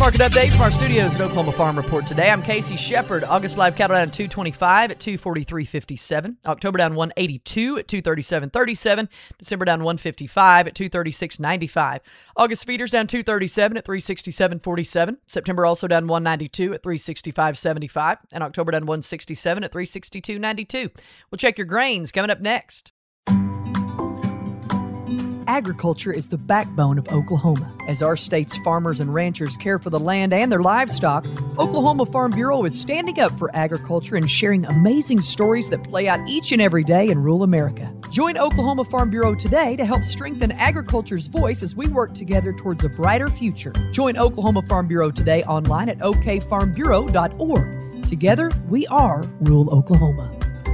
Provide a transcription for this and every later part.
Market update from our studios at Oklahoma Farm Report today. I'm Casey Shepard. August live cattle down at 225 at 243.57. October down 182 at 237.37. December down 155 at 236.95. August feeders down 237 at 367.47. September also down 192 at 365.75. And October down 167 at 362.92. We'll check your grains coming up next. Agriculture is the backbone of Oklahoma. As our state's farmers and ranchers care for the land and their livestock, Oklahoma Farm Bureau is standing up for agriculture and sharing amazing stories that play out each and every day in rural America. Join Oklahoma Farm Bureau today to help strengthen agriculture's voice as we work together towards a brighter future. Join Oklahoma Farm Bureau today online at okfarmbureau.org. Together, we are rural Oklahoma.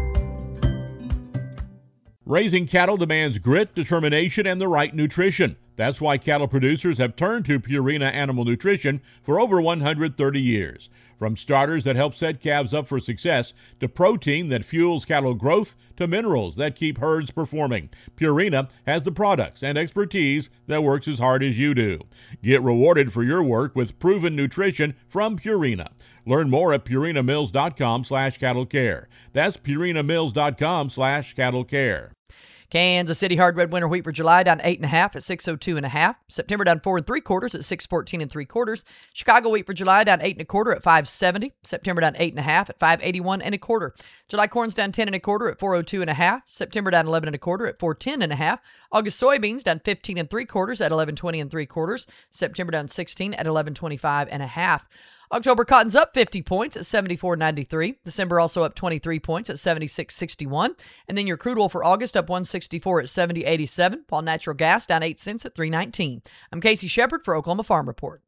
Raising cattle demands grit, determination, and the right nutrition. That's why cattle producers have turned to Purina Animal Nutrition for over 130 years. From starters that help set calves up for success, to protein that fuels cattle growth, to minerals that keep herds performing, Purina has the products and expertise that works as hard as you do. Get rewarded for your work with proven nutrition from Purina. Learn more at purinamills.com/cattlecare. That's purinamills.com/cattlecare. Kansas City hard red winter wheat for July down 8.5 at 602.5. September down 4 3/4 at 614 3/4. Chicago wheat for July down 8 1/4 at 570. September down 8.5 at 581 1/4. July corn's down 10 1/4 at 402.5. September down 11 1/4 at 410.5. August soybeans down 15 3/4 at 1120 3/4. September down 16 at 1125.5. October cotton's up 50 points at 74.93. December also up 23 points at 76.61. And then your crude oil for August up 164 at 70.87, while natural gas down 8 cents at 3.19. I'm Casey Shepard for Oklahoma Farm Report.